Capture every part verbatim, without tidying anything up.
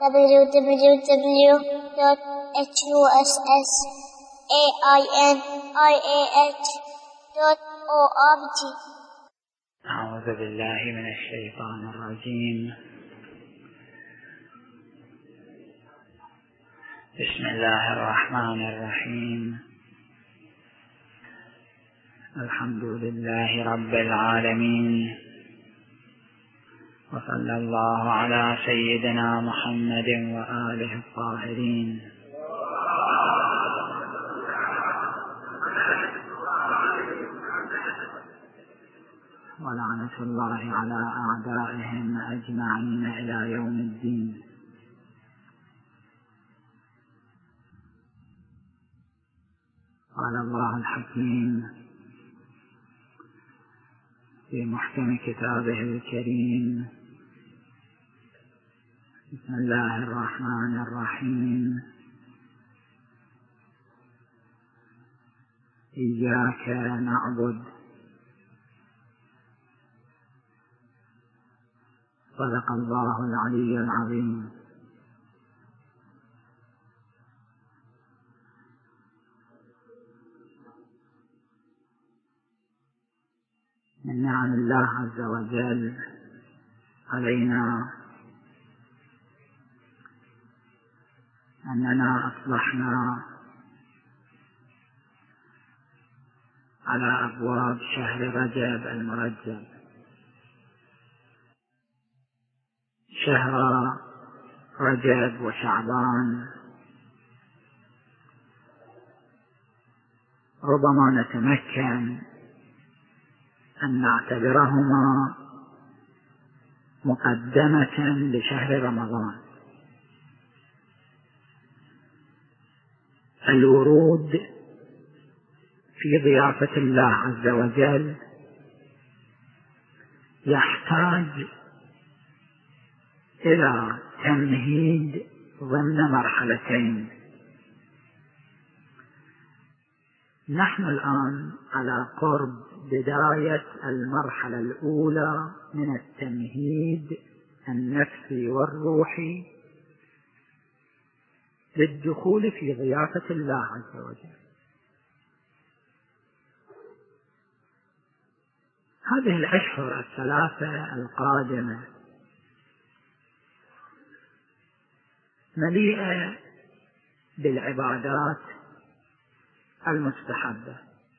w w w dot huss ainih dot org. أعوذ بالله من الشيطان الرجيم. بسم الله الرحمن الرحيم. الحمد لله رب العالمين، وصلى الله على سيدنا محمد وآله الطاهرين. ولعنة الله على أعدائهم أجمعين إلى يوم الدين. قال الله الحكيم في محكم كتابه الكريم: بسم الله الرحمن الرحيم. إياك نعبد. صدق الله العلي العظيم. من نعم الله عز وجل علينا أننا أصبحنا على أبواب شهر رجب المرجب، شهر رجب وشعبان ربما نتمكن أن نعتبرهما مقدمة لشهر رمضان. الورود في ضيافة الله عز وجل يحتاج إلى تمهيد ضمن مرحلتين. نحن الآن على قرب بداية المرحلة الأولى من التمهيد النفسي والروحي للدخول في ضيافة الله عز وجل. هذه الأشهر الثلاثة القادمة مليئة بالعبادات المستحبة.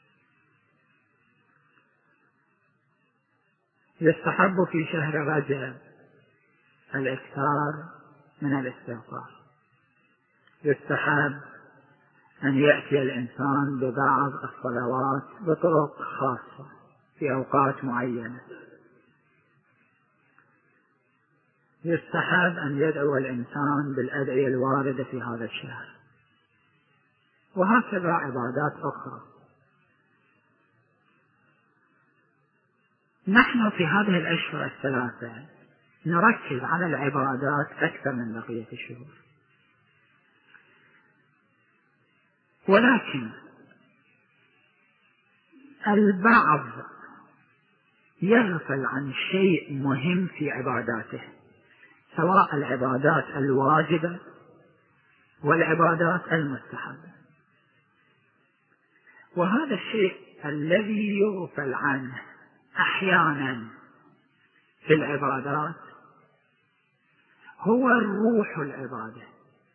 يستحب في شهر رجب الإكثار من الاستغفار. يستحب أن يأتي الإنسان ببعض الصلوات بطرق خاصة في أوقات معينة. يستحب أن يدعو الإنسان بالأدعية الواردة في هذا الشهر، وهكذا عبادات أخرى. نحن في هذه الأشهر الثلاثة نركز على العبادات أكثر من بقية الشهور، ولكن البعض يغفل عن شيء مهم في عباداته، سواء العبادات الواجبة والعبادات المستحبة. وهذا الشيء الذي يغفل عنه أحيانا في العبادات هو الروح العبادة.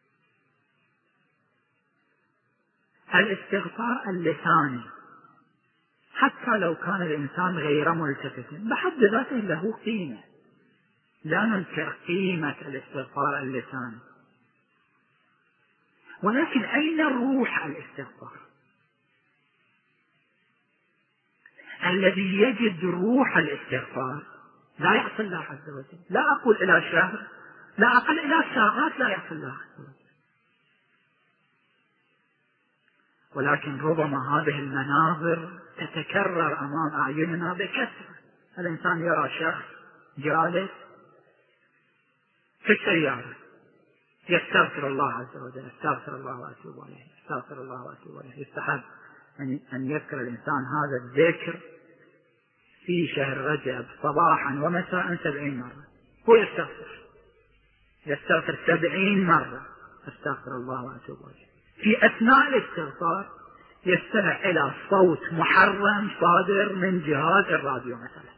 الاستغفار اللساني حتى لو كان الإنسان غير ملتفت بحد ذاته له قيمة، لا ننكر قيمة الاستغفار اللساني، ولكن أين الروح الاستغفار الذي يجد روح الاستغفار؟ لا يعصي الله عز وجل، لا أقول إلى شهر، لا أقل إلى ساعات لا يعصي الله عز وجل، ولكن ربما هذه المناظر تتكرر أمام أعيننا بكثرة. الإنسان يرى شخص جالس في السيارة يستغفر الله عز وجل، استغفر الله وأتوب إليه، استغفر الله وأتوب إليه. يستحب أن يذكر الإنسان هذا الذكر في شهر رجب صباحا ومساء سبعين مرة، هو يستغفر يستغفر سبعين مرة استغفر الله وأتوب إليه. في أثناء الاستغفار يستمع إلى صوت محرم صادر من جهاز الراديو مثلا.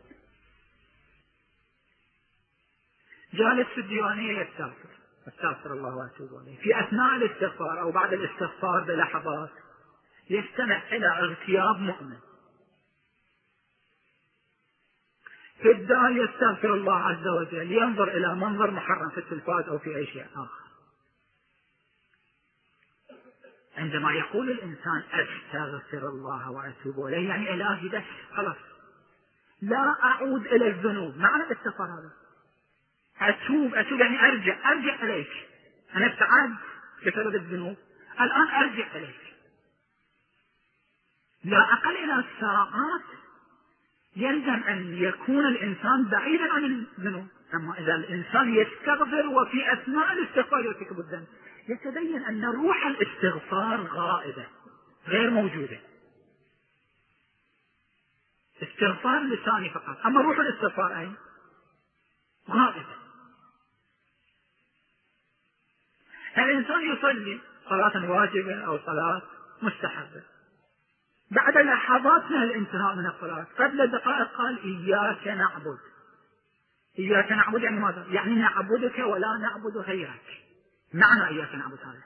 جالس في الديوانية يستغفر استغفر الله وأتوب إليه. في أثناء الاستغفار أو بعد الاستغفار بلحظات يستمع إلى اغتياب مؤمن. في الدار يستغفر الله عز وجل، ينظر إلى منظر محرم في التلفاز أو في أي شيء آخر. عندما يقول الإنسان أستغفر الله وأتوب إليه يعني إلهي بس خلاص لا أعود إلى الذنوب. معنى الاستغفار هذا أتوب أتوب يعني أرجع أرجع إليك. أنا ابتعدت بسبب الذنوب، الآن أرجع إليك. لا أقل إلى الساعات يلزم أن يكون الإنسان بعيدا عن الذنوب. أما إذا الإنسان يستغفر وفي أثناء الاستغفار يرتكب الذنب يتبين أن روح الاستغفار غائبة غير موجودة. استغفار لساني فقط، أما روح الاستغفار أي غائبة. الإنسان يصلي صلاة واجبة أو صلاة مستحبة، بعد لحظات من الانتهاء من الصلاة قبل دقائق قال إياك نعبد. إياك نعبد يعني ماذا؟ يعني نعبدك ولا نعبد غيرك. معنى إياك نعبد هذا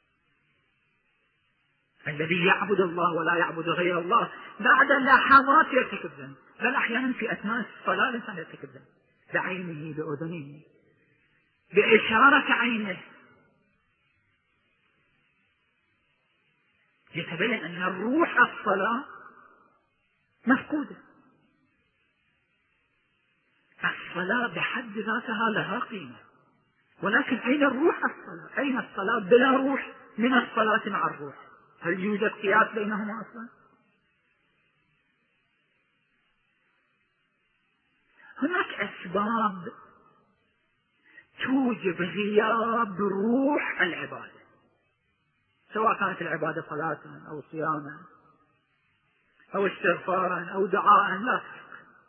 الذي يعبد الله ولا يعبد غير الله بعد لحظات يرتكب ذنب. بل أحيانا في أثناء الصلاة الإنسان يرتكب ذنب بعينه بأذنه بإشارة عينه. يتبين أن الروح الصلاة مفقودة. الصلاة بحد ذاتها لها قيمة، ولكن أين الروح الصلاة؟ أين الصلاة بلا روح من الصلاة مع الروح؟ هل يوجد قياس بينهما أصلا؟ هناك أسباب توجب غياب روح العبادة، سواء كانت العبادة صلاة أو صياما أو استغفارا أو دعاء لا فرق.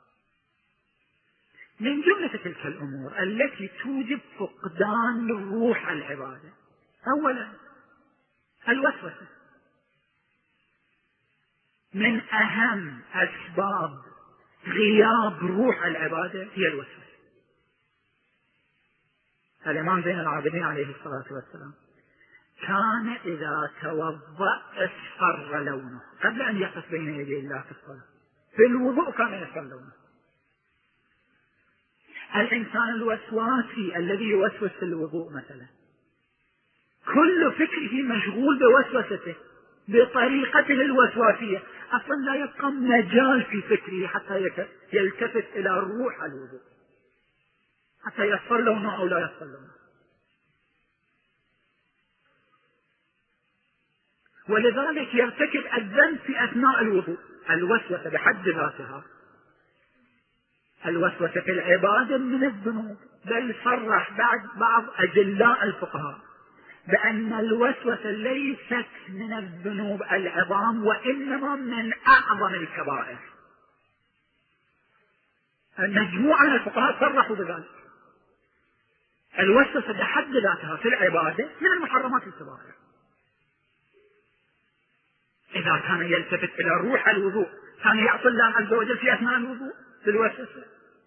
من جملة تلك الأمور التي توجب فقدان روح العبادة أولا الوسوسة. من أهم أسباب غياب روح العبادة هي الوسوسة. الإمام زين العابدين عليه الصلاة والسلام كان إذا توضأ اصفر لونه قبل أن يقف بين يدي الله في الصلاة. في الوضوء كان يصفر لونه. الإنسان الوسواسي الذي يوسوس في الوضوء مثلا كل فكره مشغول بوسوسته بطريقته الوسواسية، أصلا لا يبقى مجال في فكره حتى يلتفت إلى روح الوضوء حتى يصفر لونه أو لا يصفر لونه. ولذلك يرتكب الذنب في أثناء الوضوء. الوسوسة بحد ذاتها الوسوسة في العبادة من الذنوب، بل صرح بعد بعض أجلاء الفقهاء بأن الوسوسة ليست من الذنوب العظام وإنما من أعظم الكبائر. مجموعة من الفقهاء صرحوا بذلك. الوسوسة بحد ذاتها في العبادة من المحرمات الكبائر. إذا كان يلتفت إلى روح الوضوء كان يعصي الله عز وجل في أثناء الوضوء بالوسوسة.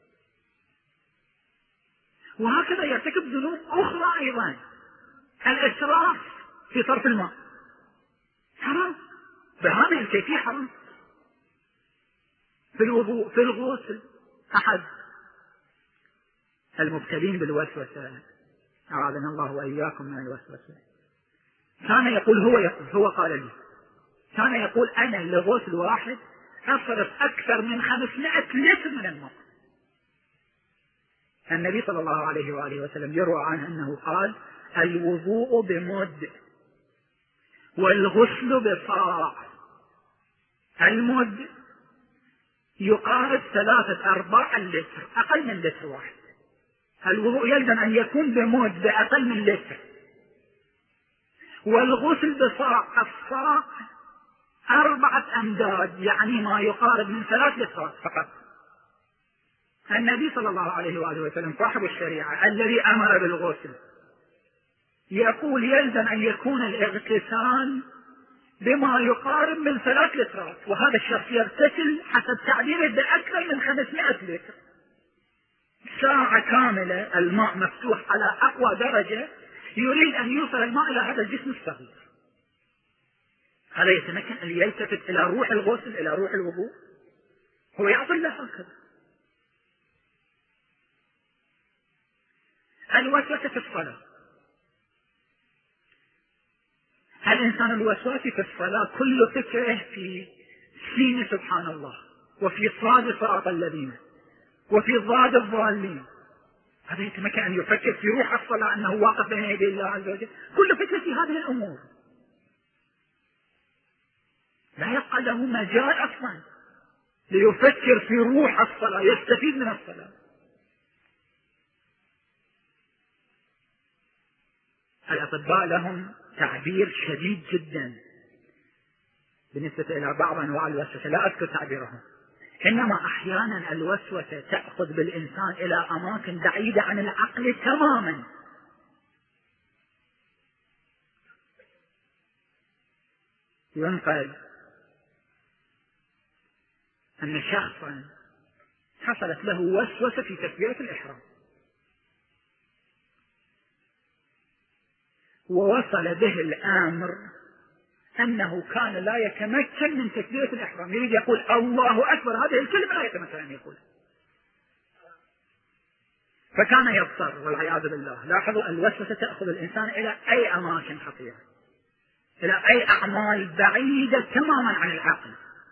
وهكذا يرتكب ذنوب أخرى أيضا. الإسراف في صرف الماء حرام بهذه الكيفية، حرام في الوضوء في الغسل. أحد المبتلين بالوسوسة أعاذنا الله وإياكم من الوسوسة كان يقول هو يقول هو قال لي كان يقول أنا لغسل واحد أصرف أكثر من خمسمائة لتر من الماء. النبي صلى الله عليه وآله وسلم يروى عنه أنه قال الوضوء بمد والغسل بصاع. المد يقارب ثلاثة أرباع اللتر، أقل من لتر واحد. الوضوء يلزم أن يكون بمد بأقل من لتر، والغسل بصاع. الصاع أربعة أمداد يعني ما يقارب من ثلاث لترات فقط. النبي صلى الله عليه وآله وسلم صاحب الشريعة الذي أمر بالغسل يقول يلزم أن يكون الاغتسال بما يقارب من ثلاث لترات، وهذا الشخص يغتسل حسب تعبيره بأكثر من خمسمائة لتر. ساعة كاملة الماء مفتوح على أقوى درجة، يريد أن يوصل الماء إلى هذا الجسم الصغير. هذا يتمكن أن يلتفت إلى روح الغسل، إلى روح الوضوء، هو يعطي له هكذا. الوسوسة في الصلاة، الإنسان الوسواسي في الصلاة كل فكره في سين سبحان الله، وفي صاد صراط الذين، وفي ضاد الضالين. هذا يتمكن أن يفكر في روح الصلاة أنه واقف بين يدي الله عز وجل، كل فكرة في هذه الأمور، لا يبقى له مجال أصلا ليفكر في روح الصلاة، يستفيد من الصلاة. الأطباء لهم تعبير شديد جدا بالنسبة إلى بعض أنواع الوسوسة، لا أذكر تعبيرهم، إنما أحيانا الوسوسة تأخذ بالإنسان إلى أماكن بعيدة عن العقل تماما. ينقل أن شخصا حصلت له وسوسة في تكبيرة الإحرام، ووصل به الأمر أنه كان لا يتمكن من تكبيرة الإحرام، يريد يقول الله أكبر، هذه الكلمة لا يتمكن أن يقول، فكان يضطر والعياذ بالله. لاحظوا الوسوسة تأخذ الإنسان إلى أي أماكن خطيرة، إلى أي أعمال بعيدة تماما عن العقل،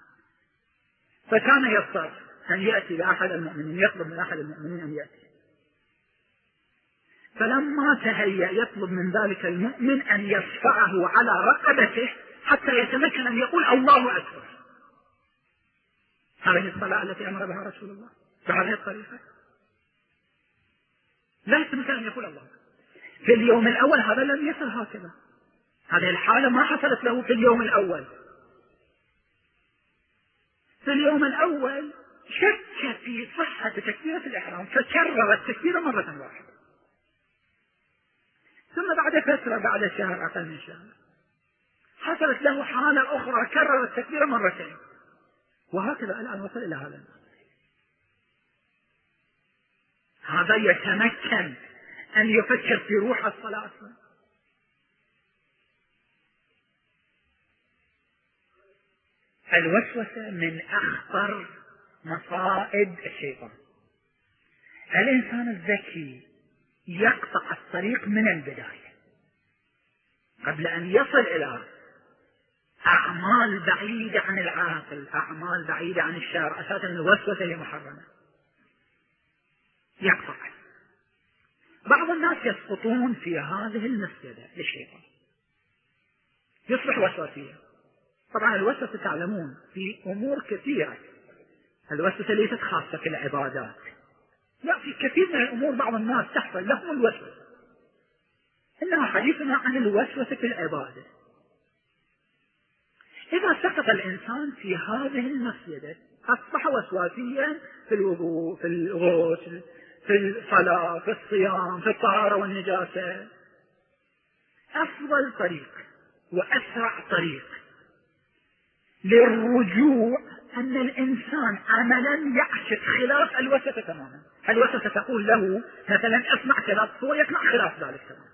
فكان يضطر أن يأتي لأحد المؤمنين، يطلب من أحد المؤمنين أن يأتي، فلما تهيأ يطلب من ذلك المؤمن أن يصفعه على رقبته حتى يتمكن أن يقول الله أكبر. هذه الصلاة التي أمر بها رسول الله بهذه الطريقة، لا يتمكن أن يقول الله. في اليوم الأول هذا لم يصل هكذا، هذه الحالة ما حصلت له في اليوم الأول. في اليوم الأول شك في صحة تكبيرة الإحرام فكرر التكبير مرة واحدة، ثم بعد فترة بعد شهر أقل من شهر حصلت له حالة أخرى كرر التكبير مرتين، وهكذا الآن وصل إلى هذا. هذا يتمكن أن يفكر في روح الصلاة. الوسوسة من أخطر مصائد الشيطان. الإنسان الذكي يقطع الطريق من البداية قبل أن يصل إلى أعمال بعيدة عن العاقل، أعمال بعيدة عن الشرع. أساسا الوسوسة هي محرمة، يقطع. بعض الناس يسقطون في هذه المسجدة للشيطان، يصبح وسواسية. طبعا الوسوسة تعلمون في أمور كثيرة، الوسوسة ليست خاصة في العبادات، لا، في كثير من الأمور بعض الناس تحصل لهم الوسوسة، إنما حديثنا عن الوسوسة في العبادة. إذا سقط الإنسان في هذه المسجدة أصبح وسواسيا في الوضوء، في الغسل، في الصلاة، في الصيام، في الطهارة والنجاسة. أفضل طريق وأسرع طريق للرجوع أن الإنسان عملا يعشق خلاف الوسوسة تماما. الوسوسة تقول له مثلا اسمع كذا، هو يسمع خلاف ذلك تماما.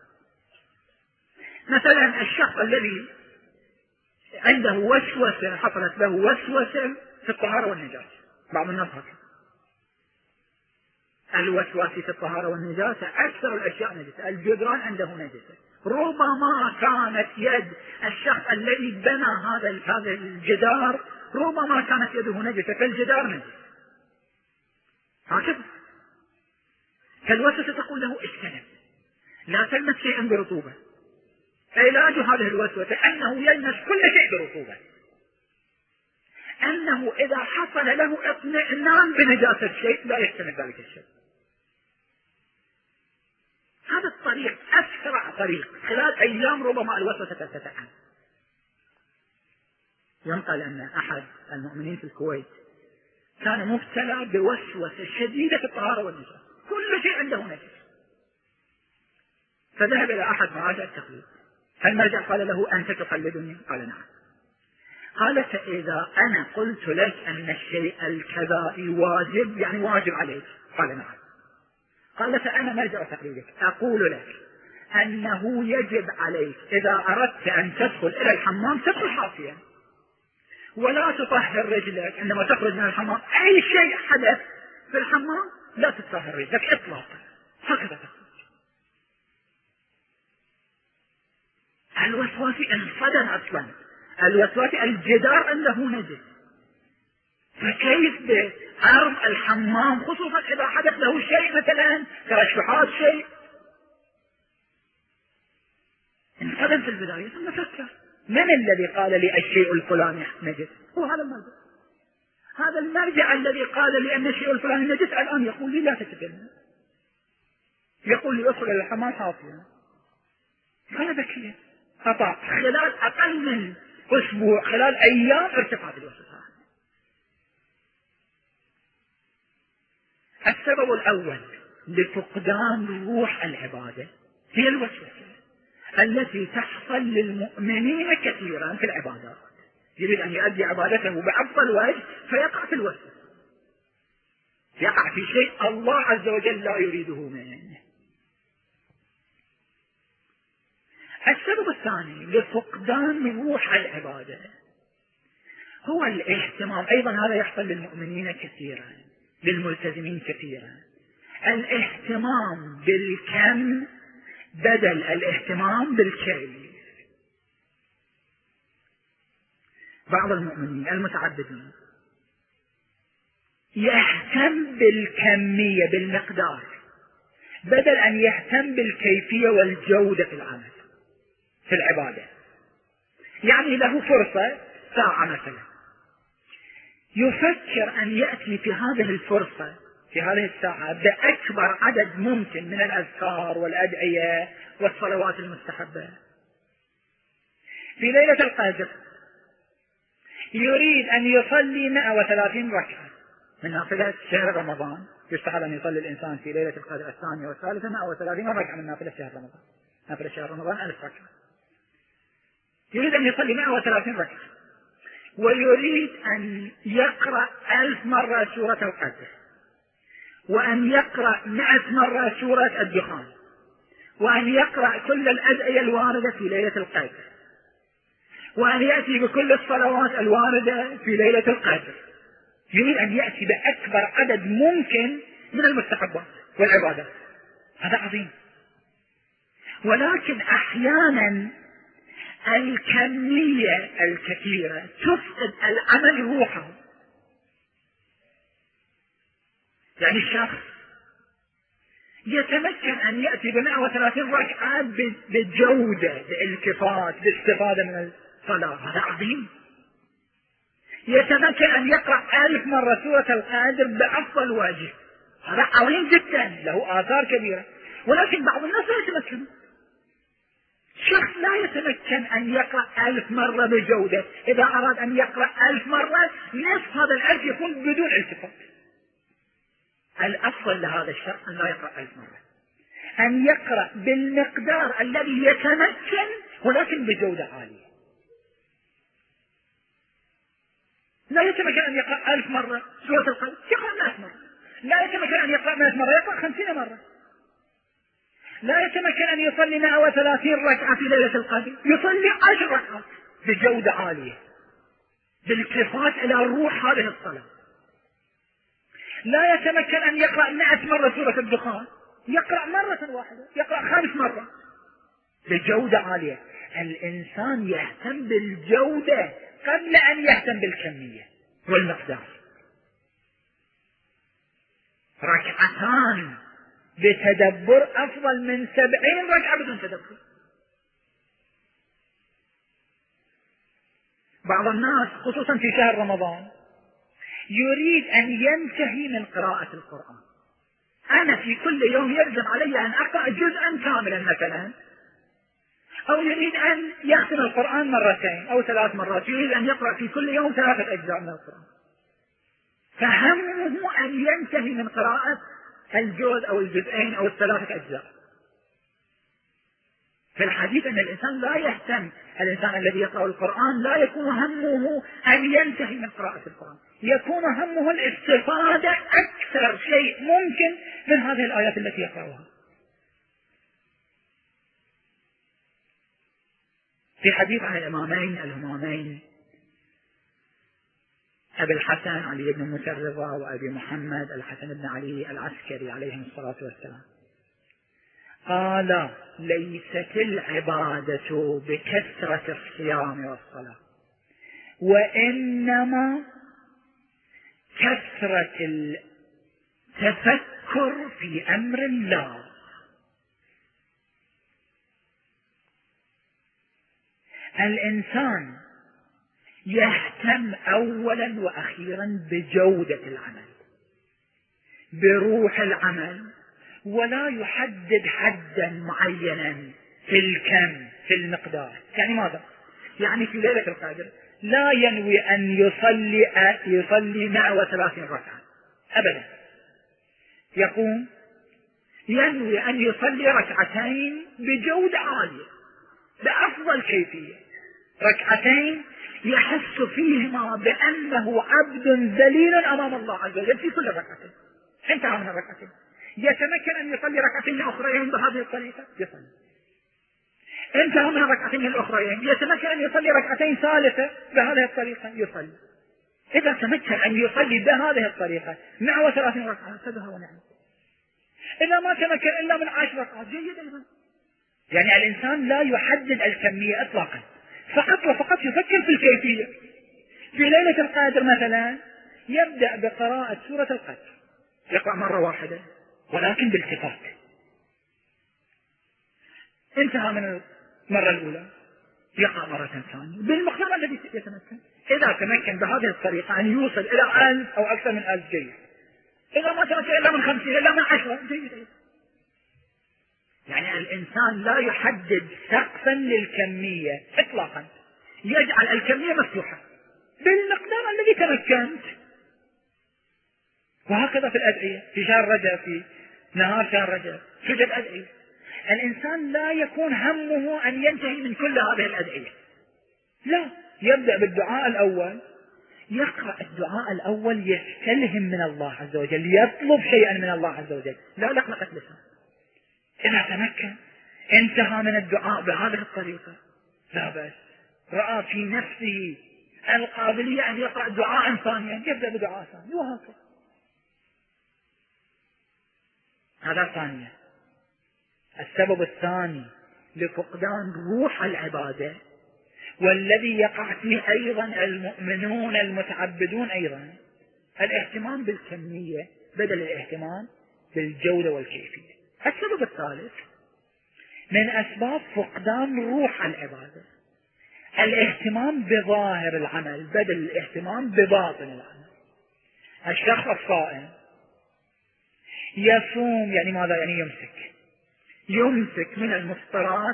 مثلا الشخص الذي عنده وسوسة، حصلت له وسوسة في الطهارة والنجاسة، بعض الناس هكذا، الوسواسة في الطهارة والنجاسة أكثر الأشياء نجسة، الجدران عنده نجسة، ربما كانت يد الشخص الذي بنى هذا هذا الجدار ربما كانت يده نجسة، فالجدار نجس هكذا. فالوسوسة تقول له اجتنب، لا تلمس شيئا برطوبة. علاج هذه الوسوسة أنه يلمس كل شيء برطوبة، أنه إذا حصل له اطمئنان بنجاسة شيء لا يجتنب ذلك الشيء. هذا الطريق أسرع طريق، خلال أيام ربما الوسوسة ترتفع. ينقل أن أحد المؤمنين في الكويت كان مبتلى بوسوسة شديدة في الطهارة والنجاسة، كل شيء عنده نجس، فذهب إلى أحد مراجع التقليد. المرجع قال له: أنت تقلدني؟ قال: نعم. قال: فإذا أنا قلت لك أن الشيء الكذائي واجب، يعني واجب عليك؟ قال: نعم. قال: فأنا مرجع تقليدك أقول لك أنه يجب عليك إذا أردت أن تدخل إلى الحمام تدخل حافيا، ولا تطهر رجلك عندما تخرج من الحمام. أي شيء حدث في الحمام لا تطهر رجلك إطلاقا، هكذا تخرج. الوسواسي انصدم أصلا، الوسواسي الجدار عنده نجس، فكيف بأرض الحمام خصوصا إذا حدث له شيء مثلا ترشحات شيء؟ انصدم في البداية ثم فكر: من الذي قال لي الشيء الفلاني نجس؟ هو هذا المرجع. هذا المرجع الذي قال لي أن الشيء الفلاني نجس الآن يقول لي لا تتكلم، يقول لي ادخل إلى الحمام حافيا. كان ذكيا، قطع خلال أقل من أسبوع، خلال أيام ارتفعت الوسوسة. السبب الأول لفقدان روح العبادة هي الوسوسة التي تحصل للمؤمنين كثيرا في العبادات. يريد أن يؤدي عبادته بأفضل وجه فيقع في الوسوسة، يقع في شيء الله عز وجل لا يريده منه. السبب الثاني لفقدان روح العبادة هو الاهتمام، أيضا هذا يحصل للمؤمنين كثيرا، للملتزمين كثيرا، الاهتمام بالكم بدل الاهتمام بالكيف. بعض المؤمنين المتعبدين يهتم بالكمية بالمقدار بدل أن يهتم بالكيفية والجودة في العمل في العبادة. يعني له فرصة ساعة مثلا، يفكر أن يأتي في هذه الفرصة في هذه الساعة بأكبر عدد ممكن من الأذكار والأدعية والصلوات المستحبة. في ليلة القدر يريد أن يصلي مئة وثلاثين ركعة من نافلة شهر رمضان. يستحب أن يصلي الإنسان في ليلة القدر الثانية والثالثة مئة وثلاثين ركعة من نافلة شهر رمضان. نافلة شهر رمضان ألف ركعة. يريد أن يصلي مئة وثلاثين ركعة، ويريد أن يقرأ ألف مرة سورة القدر، وأن يقرأ مئة مرة سورة الدخان، وأن يقرأ كل الأدعية الواردة في ليلة القدر، وأن يأتي بكل الصلوات الواردة في ليلة القدر. يريد أن يأتي بأكبر عدد ممكن من المستحبات والعبادات. هذا عظيم. ولكن أحيانا الكمية الكثيرة تفقد العمل روحه. يعني الشخص يتمكن أن يأتي بمئة وثلاثين ركعة بجودة، بالالتفات، باستفادة من الصلاة، هذا عظيم. يتمكن أن يقرأ ألف مرة سورة القدر بأفضل وجه، هذا عظيم جدا، له آثار كبيرة. ولكن بعض الناس لا يتمكن. شخص لا يتمكن أن يقرأ ألف مرة بجودة. إذا أراد أن يقرأ ألف مرة نصف هذا الألف يكون بدون التفات. الأفضل لهذا الشخص أن لا يقرأ ألف مرة، أن يقرأ بالمقدار الذي يتمكن ولكن بجودة عالية. لا يتمكن أن يقرأ ألف مرة سورة القدر، يقرأ مئة مرة. لا يتمكن أن يقرأ مئة مرة، يقرأ خمسين مرة. لا يتمكن أن يصلي مئة وثلاثين ركعة في ليلة القدر، يصلي عشر ركعات بجودة عالية بالالتفات إلى روح هذه الصلاة. لا يتمكن أن يقرأ مئة مرة سورة الدخان، يقرأ مرة واحدة، يقرأ خمس مرات بجودة عالية. الإنسان يهتم بالجودة قبل أن يهتم بالكمية والمقدار. ركعتان بتدبر أفضل من سبعين ركعة بدون تدبر. بعض الناس خصوصا في شهر رمضان يريد أن ينتهي من قراءة القرآن. أنا في كل يوم يلزم علي أن أقرأ جزءا كاملا مثلا، أو يريد أن يختم القرآن مرتين أو ثلاث مرات، يريد أن يقرأ في كل يوم ثلاثة أجزاء من القرآن. فهمه أن ينتهي من قراءة الجزء أو الجزئين أو الثلاثة أجزاء. في الحديث أن الإنسان لا يهتم، الإنسان الذي يقرأ القرآن لا يكون همه أن ينتهي من قراءة القرآن، يكون همه الاستفادة أكثر شيء ممكن من هذه الآيات التي يقرأها. في حديث عن الإمامين الهمامين أبي الحسن علي بن موسى الرضا وأبي محمد الحسن بن علي العسكري عليهم الصلاة والسلام، قال: ليست العبادة بكثرة الصيام والصلاة، وإنما كثرة التفكر في أمر الله. الإنسان يهتم أولا وأخيرا بجودة العمل، بروح العمل، ولا يحدد حدا معينا في الكم في المقدار. يعني ماذا؟ يعني في ليلة القدر لا ينوي أن يصلي يصلي مئة وثلاثين ركعة أبدا، يقوم ينوي أن يصلي ركعتين بجودة عالية بأفضل كيفية، ركعتين يحس فيهما بأنه عبد ذليل أمام الله عز وجل في كل ركعتين. انتهى من الركعتين، يتمكن أن يصلي ركعتين أخرين بهذه الطريقة يصلي. انتهى من الركعتين الأخرين، يتمكن أن يصلي ركعتين ثالثة بهذه الطريقة يصلي. إذا تمكن أن يصلي بهذه الطريقة مئة وثلاثين ركعة فبها ونعم. إذا ما تمكن إلا من عشر ركعات جيد أيضا. يعني الإنسان لا يحدد الكمية إطلاقا، فقط وفقط يفكر في الكيفية. في ليلة القدر مثلا يبدأ بقراءة سورة القدر، يقرأ مرة واحدة ولكن بالتفات. انتهى من المرة الأولى يقرأ مرة ثانية بالمقدار الذي يتمكن. إذا تمكن بهذه الطريقة أن يوصل إلى ألف أو أكثر من ألف جيد، إذا ما تمكن إلا من خمسين إلا من عشرة جيد. يعني الإنسان لا يحدد سقفا للكمية إطلاقا، يجعل الكمية مفتوحة بالمقدار الذي تمكنت. وهكذا في الأدعية، في شهر رجب، في نهار شهر رجب توجد أدعية. الإنسان لا يكون همه أن ينتهي من كل هذه الأدعية، لا، يبدأ بالدعاء الأول، يقرأ الدعاء الأول يستلهم من الله عز وجل، يطلب شيئا من الله عز وجل، لا لقلقة لسان. إذا تمكن انتهى من الدعاء بهذه الطريقة لا بأس، رأى في نفسه القابلية أن يقرأ دعاء ثانيا يبدأ بدعاء ثاني، وهكذا. هذا ثانيا. السبب الثاني لفقدان روح العبادة، والذي يقع فيه أيضا المؤمنون المتعبدون أيضا، الاهتمام بالكمية بدل الاهتمام بالجودة والكيفية. السبب الثالث من أسباب فقدان روح العبادة الاهتمام بظاهر العمل بدل الاهتمام بباطن العمل. الشخص الصائم يصوم، يعني ماذا؟ يعني يمسك يمسك من المفطرات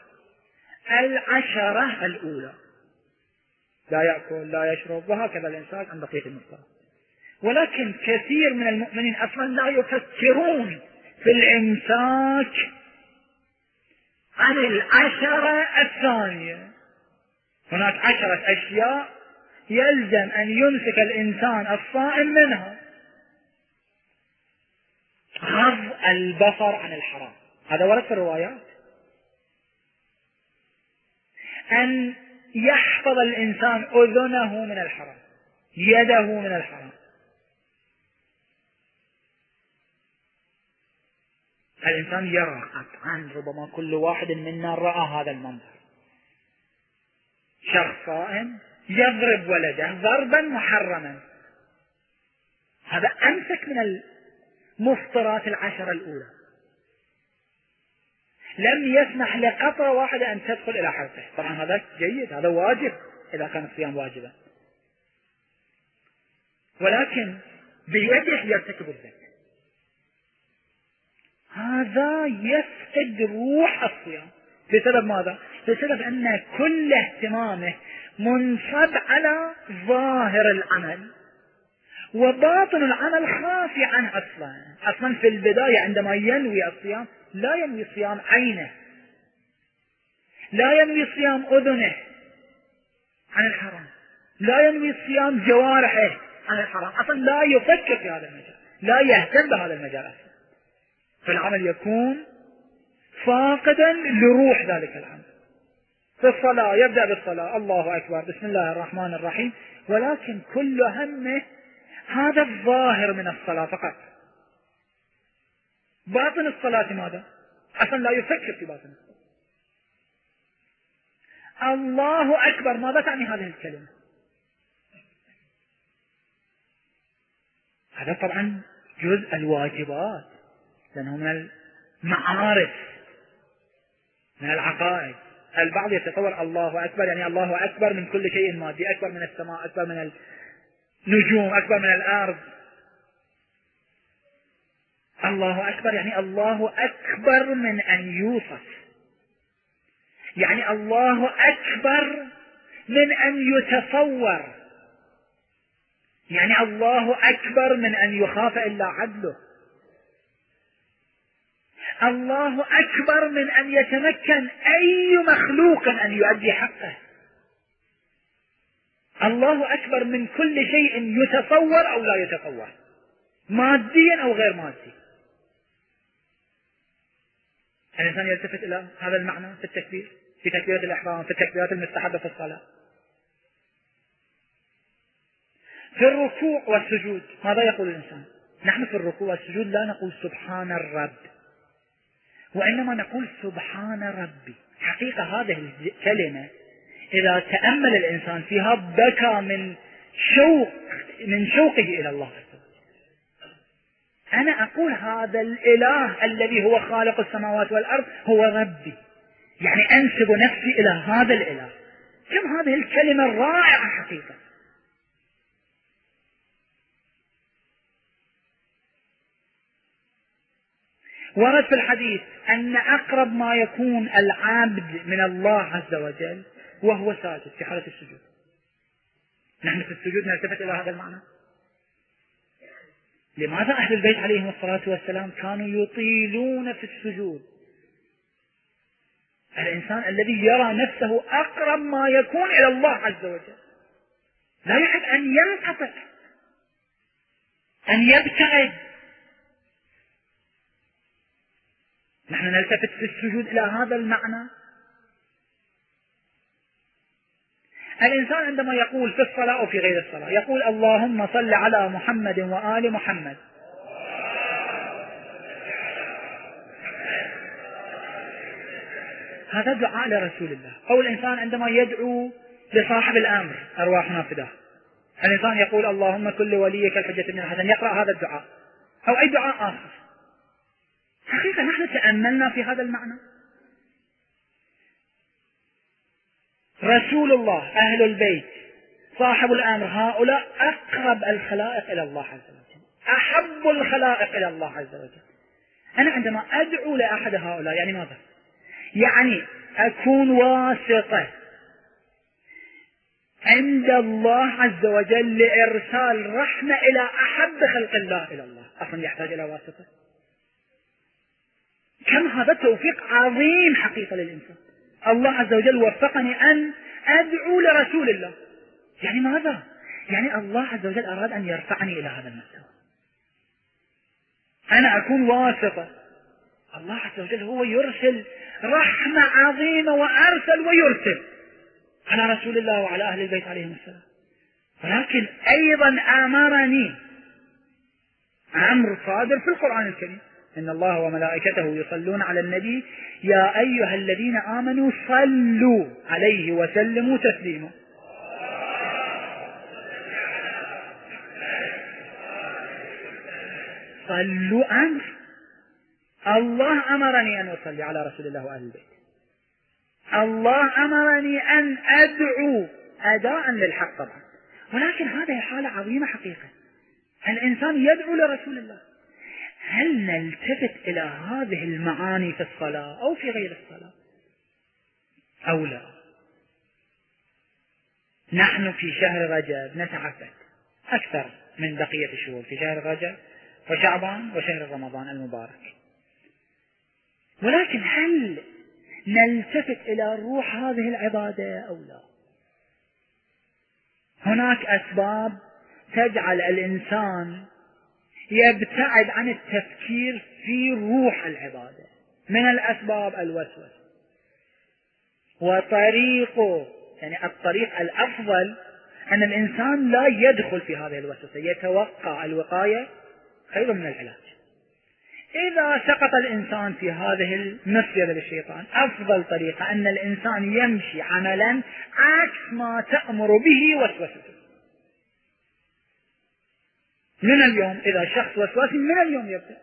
العشرة الأولى، لا يأكل لا يشرب، وهكذا الإنسان عن بقية المفطرات. ولكن كثير من المؤمنين أصلا لا يفكرون في الإمساك عن العشرة الثانية. هناك عشرة أشياء يلزم أن يمسك الإنسان الصائم منها: غض البصر عن الحرام، هذا ورد في الروايات، أن يحفظ الإنسان أذنه من الحرام، يده من الحرام. الإنسان يرى قطعا، ربما كل واحد منا رأى هذا المنظر، شخص صائم يضرب ولده ضربا محرما، هذا أمسك من المفطرات العشرة الأولى، لم يسمح لقطرة واحدة أن تدخل إلى حلقه. طبعا هذا جيد، هذا واجب إذا كان الصيام واجبا، ولكن بيده يرتكب الذنب. هذا يفقد روح الصيام. بسبب ماذا؟ بسبب أن كل اهتمامه منصب على ظاهر العمل، وباطن العمل خافي عنه أصلا. أصلا في البداية عندما ينوي الصيام لا ينوي الصيام عينه، لا ينوي صيام أذنه عن الحرام، لا ينوي صيام جوارحه عن الحرام، أصلا لا يفكر في هذا المجال، لا يهتم بهذا المجال أصلا، فالعمل يكون فاقدا لروح ذلك العمل. في الصلاة يبدأ بالصلاة الله أكبر بسم الله الرحمن الرحيم، ولكن كل همه هذا الظاهر من الصلاة فقط. باطن الصلاة ماذا؟ أصلا لا يفكر في باطن الصلاة. الله أكبر ماذا تعني هذه الكلمة؟ هذا طبعا جزء الواجبات، لأنه من المعارف من العقائد. البعض يتصور الله أكبر يعني الله أكبر من كل شيء مادي، أكبر من السماء، أكبر من النجوم، أكبر من الأرض. الله أكبر يعني الله أكبر من أن يوصف، يعني الله أكبر من أن يتصور، يعني الله أكبر من أن يخاف إلا عدله، الله أكبر من أن يتمكن أي مخلوق أن يؤدي حقه، الله أكبر من كل شيء يتصور أو لا يتصور، ماديا أو غير مادي. الإنسان يلتفت إلى هذا المعنى في التكبير، في تكبيرة الإحرام، في التكبيرات المستحبة في الصلاة. في الركوع والسجود ماذا يقول الإنسان؟ نحن في الركوع والسجود لا نقول سبحان الرب، وإنما نقول سبحان ربي. حقيقة هذه الكلمة إذا تأمل الإنسان فيها بكى من شوق من شوقه إلى الله. أنا أقول هذا الإله الذي هو خالق السماوات والأرض هو ربي، يعني أنسب نفسي إلى هذا الإله. كم هذه الكلمة الرائعة حقيقة. ورد في الحديث أن أقرب ما يكون العبد من الله عز وجل وهو ساجد في حالة السجود. نحن في السجود نلتفت إلى هذا المعنى. لماذا أهل البيت عليهم الصلاة والسلام كانوا يطيلون في السجود؟ الإنسان الذي يرى نفسه أقرب ما يكون إلى الله عز وجل لا يحب أن ينقطع، أن يبتعد. نحن نلتفت في السجود إلى هذا المعنى. الإنسان عندما يقول في الصلاة أو في غير الصلاة يقول اللهم صل على محمد وآل محمد، هذا دعاء لرسول الله. أو الإنسان عندما يدعو لصاحب الأمر أرواحنا فداه، الإنسان يقول اللهم كل وليك الحجة بن الحسن، يقرأ هذا الدعاء أو أي دعاء آخر. حقيقة نحن تأملنا في هذا المعنى. رسول الله، أهل البيت، صاحب الأمر، هؤلاء أقرب الخلائق إلى الله عز وجل، أحب الخلائق إلى الله عز وجل. أنا عندما أدعو لأحد هؤلاء يعني ماذا؟ يعني أكون واسطة عند الله عز وجل لإرسال رحمة إلى أحب خلق الله إلى الله. أصلا يحتاج إلى واسطة. كم هذا توفيق عظيم حقيقة للإنسان. الله عز وجل وفقني أن أدعو لرسول الله. يعني ماذا؟ يعني الله عز وجل أراد أن يرفعني إلى هذا المستوى. أنا أكون واسطة. الله عز وجل هو يرسل رحمة عظيمة، وأرسل ويرسل على رسول الله وعلى أهل البيت عليهم السلام. ولكن أيضا أمرني أمر صادر في القرآن الكريم، إن الله وملائكته يصلون على النبي يا أيها الذين آمنوا صلوا عليه وسلموا تسليما. صلوا أمر. الله أمرني أن أصلي على رسول الله وأهل البيت. الله أمرني أن أدعو أداء للحق طبعا. ولكن هذه حالة عظيمة حقيقة. الإنسان يدعو لرسول الله. هل نلتفت إلى هذه المعاني في الصلاة أو في غير الصلاة أو لا؟ نحن في شهر رجب نتعبد أكثر من بقية الشهور، في شهر رجب وشعبان وشهر رمضان المبارك. ولكن هل نلتفت إلى روح هذه العبادة أو لا؟ هناك أسباب تجعل الإنسان يبتعد عن التفكير في روح العبادة. من الأسباب الوسوسة، وطريقه يعني الطريق الأفضل أن الإنسان لا يدخل في هذه الوسوسة، يتوقع الوقاية خير من العلاج. إذا سقط الإنسان في هذه المسيرة للشيطان، أفضل طريقة أن الإنسان يمشي عملا عكس ما تأمر به وسوسته. من اليوم إذا شخص وسواسي من اليوم يبدأ،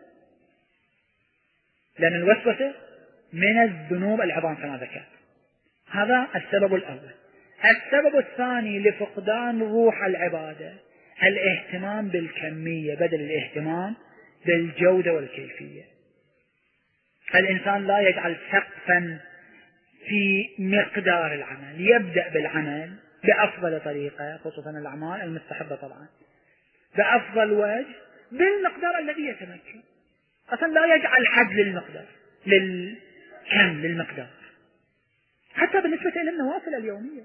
لأن الوسوسة من الذنوب العظام كما ذكرت. هذا السبب الأول. السبب الثاني لفقدان روح العبادة الاهتمام بالكمية بدل الاهتمام بالجودة والكيفية. الإنسان لا يجعل سقفا في مقدار العمل، يبدأ بالعمل بأفضل طريقة، خصوصا الأعمال المستحبة طبعا، بأفضل وجه بالمقدار الذي يتمكن. أصلا لا يجعل حد للمقدار، للكم، للمقدار، حتى بالنسبة إلى النوافل اليومية.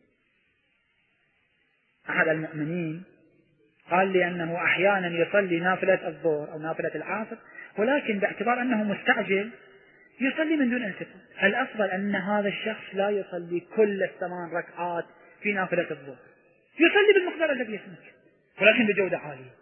أحد المؤمنين قال لي أنه أحيانا يصلي نافلة الظهر أو نافلة العصر، ولكن باعتبار أنه مستعجل يصلي من دون التفات. الأفضل أن هذا الشخص لا يصلي كل الثمان ركعات في نافلة الظهر، يصلي بالمقدار الذي يتمكن ولكن بجودة عالية،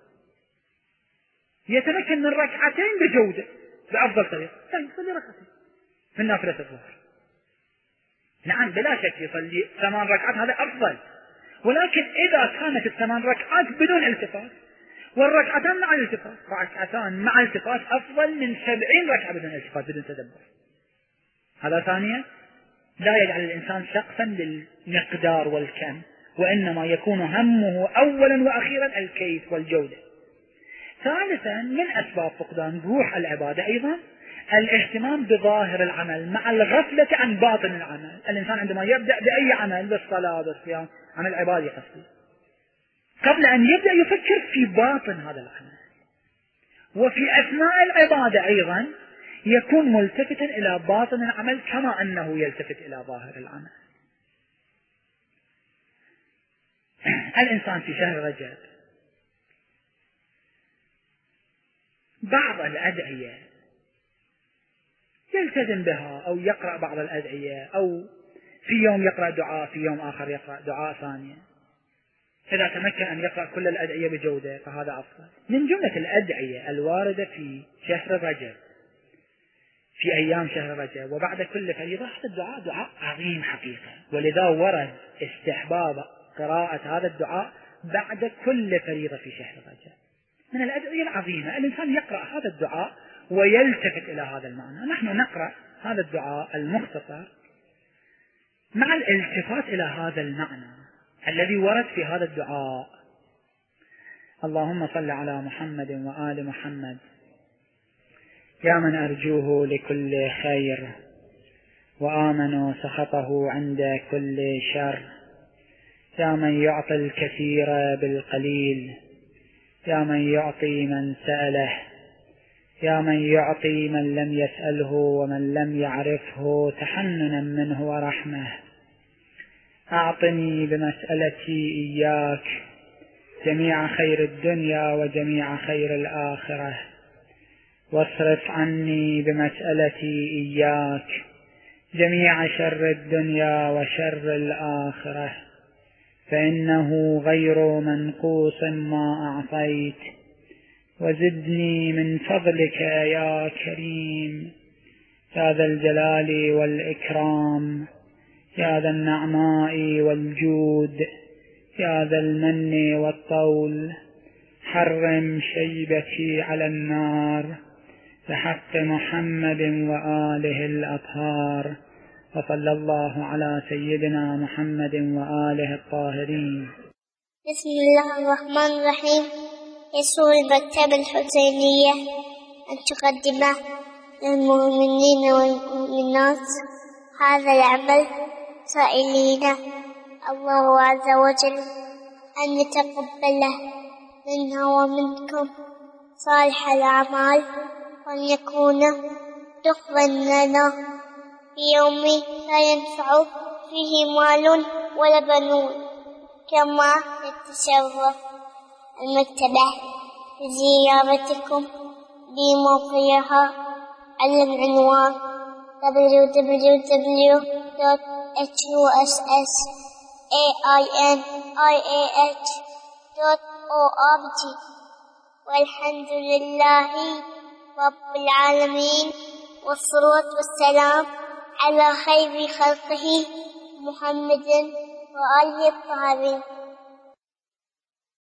يتمكن من ركعتين بجودة بأفضل طريقة، طيب يصلي ركعتين من نافلة الظهر. نعم بلا شك يصلي ثمان ركعات هذا أفضل، ولكن إذا كانت الثمان ركعات بدون التفات والركعتان مع الالتفات، ركعتان مع التفات أفضل من سبعين ركعة بدون التفات بدون تدبر. هذا ثانيا لا يجعل الإنسان سقفا للمقدار والكم، وإنما يكون همه أولا وأخيرا الكيف والجودة. ثالثا من أسباب فقدان روح العبادة أيضا الاهتمام بظاهر العمل مع الغفلة عن باطن العمل. الإنسان عندما يبدأ بأي عمل، بالصلاة بالصيام، عمل عبادي قصدي، قبل أن يبدأ يفكر في باطن هذا العمل، وفي أثناء العبادة أيضا يكون ملتفتا إلى باطن العمل كما أنه يلتفت إلى ظاهر العمل. الإنسان في شهر رجب بعض الأدعية يلتزم بها أو يقرأ بعض الأدعية، أو في يوم يقرأ دعاء، في يوم آخر يقرأ دعاء ثانية. إذا تمكن أن يقرأ كل الأدعية بجودة فهذا أفضل. من جملة الأدعية الواردة في شهر رجب، في أيام شهر رجب وبعد كل فريضة، هذا الدعاء دعاء عظيم حقيقة، ولذا ورد استحباب قراءة هذا الدعاء بعد كل فريضة في شهر رجب. من الأدعية العظيمة الإنسان يقرأ هذا الدعاء ويلتفت إلى هذا المعنى. نحن نقرأ هذا الدعاء المختصر مع الالتفات إلى هذا المعنى الذي ورد في هذا الدعاء: اللهم صل على محمد وآل محمد يا من أرجوه لكل خير وآمن سخطه عند كل شر، يا من يعطي الكثير بالقليل، يا من يعطي من سأله، يا من يعطي من لم يسأله ومن لم يعرفه تحننا منه ورحمة. أعطني بمسألتي إياك جميع خير الدنيا وجميع خير الآخرة، واصرف عني بمسألتي إياك جميع شر الدنيا وشر الآخرة، فإنه غير منقوص ما أعطيت، وزدني من فضلك يا كريم يا ذا الجلال والإكرام، يا ذا النعماء والجود، يا ذا المن والطول. حرم شيبتي على النار بحق محمد وآله الأطهار، وصلى الله على سيدنا محمد وآله الطاهرين. بسم الله الرحمن الرحيم. يسر المكتبة الحسينية أن تقدم للمؤمنين والمؤمنات هذا العمل سائلين الله عز وجل أن يتقبله منا ومنكم صالح الأعمال، وأن يكون دخلا لنا في يوم لا ينفع فيه مال ولا بنون. كما تتشرف المكتبة بزيارتكم بموقعها على العنوان دبليو دبليو دبليو دوت إتش يو إس إس إيه آي إن آي إيه إتش دوت أو آر جي. والحمد لله رب العالمين، والصلاة والسلام على خير خلقه محمد وآله الطاهرين.